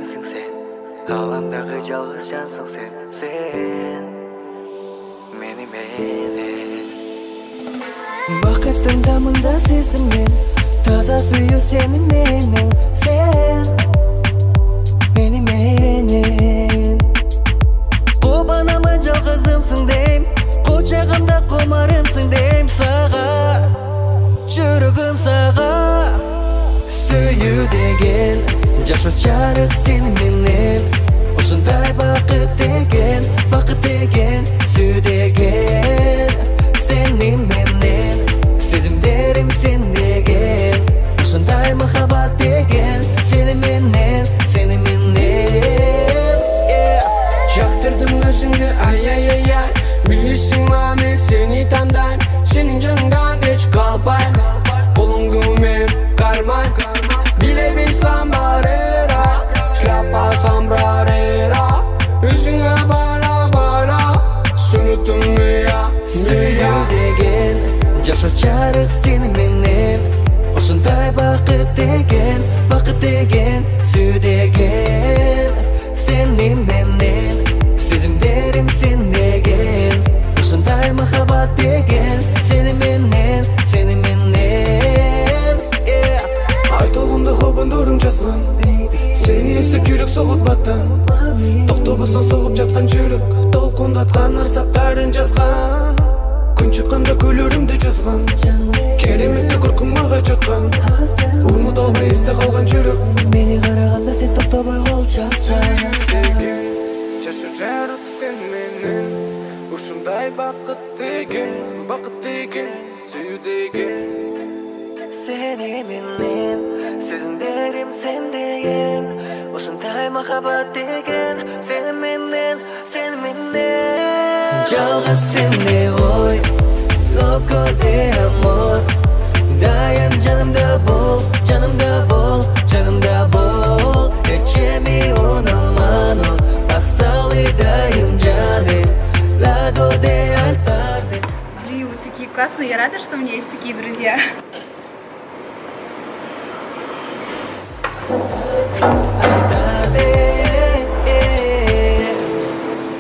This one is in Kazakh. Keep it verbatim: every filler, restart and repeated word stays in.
менсің сен, ғаламдағы жалғыз жансың сен, сен меніменен. Бақыттың дамында сездім мен, таза сүю сеніменен, сен меніменен. Қобанамын жалғызымсың дейм, құшағымда құмарымсың дейм, саға жүрегім саға. Сүю деген жашу жарық сеніменен, осындай бақыт деген, бақыт деген, сүю деген сеніменен, сезімдерім сен деген, осындай махаббат деген сеніменен, сеніменен. Жақтырдым өзіңді ай-ай-ай-ай, білесің ма мен сені таңдайм, сенің жаныңдан еш қалпайм, қолыңды мен қармайм, билебей самбарера, шляпа самбрарера, өзіңе бара бара сүнітім мия. Сүю деген жашу жарық сеніменен, осындай бақыт деген, бақыт деген, сүю деген сеніменен, сезімдерім сен деген, осындай махаббат деген сеніменен, сеніменен. Айтылғанда хобында ұрың жазған, сені естіп жүрек соғып баттан, тоқтабастан соғып жатқан жүрек, толқындатқан арсаптарын жазған, күн шыққанда көлерімді жазған, кереметті күркім маған жатқан, ұмыт албай есте қалған жүрек. Мені қарағанда сен тоқтабай қол жазсаң, жашу жарық сеніменен, осындай бақыт деген, бақыт деген, сүю деген сеніменен, сезімдерім сен деген, осындай махаббат деген сеніменен, сеніменен. Жалғыз сенде ғой, loco de amor, дайым жанымда бол, жанымда бол, жанымда бол. Écheme una mano, pasale дайым жаны, lado de altar. Блин, вы такие классные, я рада, что у меня есть такие друзья.